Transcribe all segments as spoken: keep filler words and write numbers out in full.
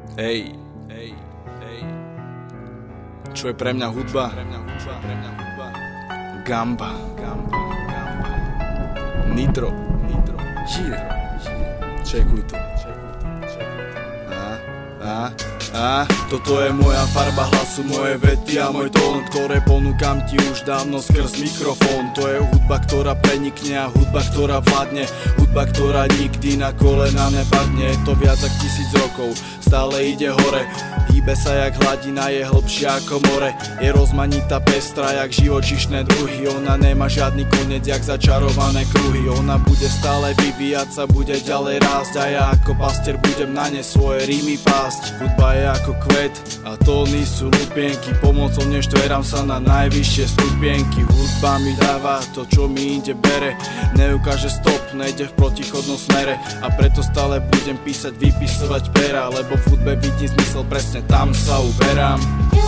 Hej, hej, hej. Čo je pre mňa hudba? Pre mňa hudba, pre mňa hudba. Gamba, gamba, gamba. Nitro, nitro. Yeah, yeah. Čekuj to, čekuj to, čekuj to. A, a, a. Toto je moja farba hlasu, moje vety a môj tón, ktoré ponúkam ti už dávno skrz mikrofón. To je hudba, ktorá prenikne a hudba, ktorá vládne. Hudba, ktorá nikdy na kolena nepadne. Je to viac ako tisíc rokov, stále ide hore. Hýbe sa jak hladina, je hlbšia ako more. Je rozmanitá, pestrá jak živočíšne druhy. Ona nemá žiadny koniec jak začarované kruhy. Ona bude stále vyvíjať sa, bude ďalej rásť. A ja ako pastier budem na ne svoje rímy pásť. Hudba je ako kvet a tóny sú lupienky. Pomocou neštverám sa na najvyššie stupienky. Hudba mi dáva to, čo mi inde bere. Neukáže stop, nejde v protichodnom smere. A preto stále budem písať, vypisovať pera. Lebo v hudbe vidím zmysel, presne tam sa uberám.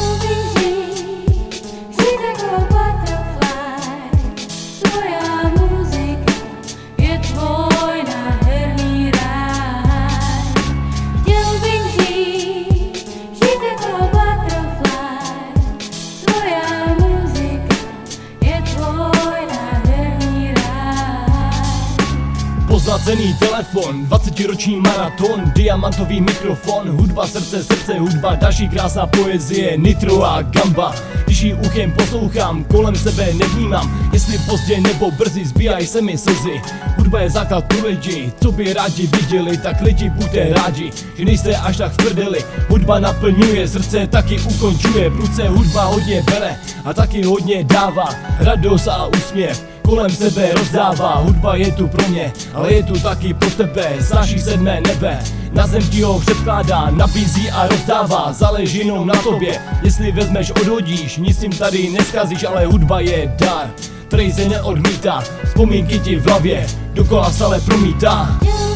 Pozlacený telefon, dvacetiroční maraton, diamantový mikrofon, hudba srdce, srdce, hudba, další krásná poezie, nitro a gamba. Když ji uchem poslouchám, kolem sebe nevnímám, jestli pozdě nebo brzy zbíjají se mi slzy. Hudba je základ pro lidi, co by rádi viděli, tak lidi buďte rádi, že nejste až tak v prdeli. Hudba naplňuje srdce, taky ukončuje, prudce hudba hodně bere a taky hodně dává, radost a úsměv kolem sebe rozdává. Hudba je tu pro mě, ale je tu taky pro tebe, snáší sedmé nebe, na zem ti ho předkládá, nabízí a rozdává, záleží jenom na tobě, jestli vezmeš, odhodíš, nic jim tady neskazíš, ale hudba je dar, který se neodmítá, vzpomínky ti v hlavě dokola stále promítá.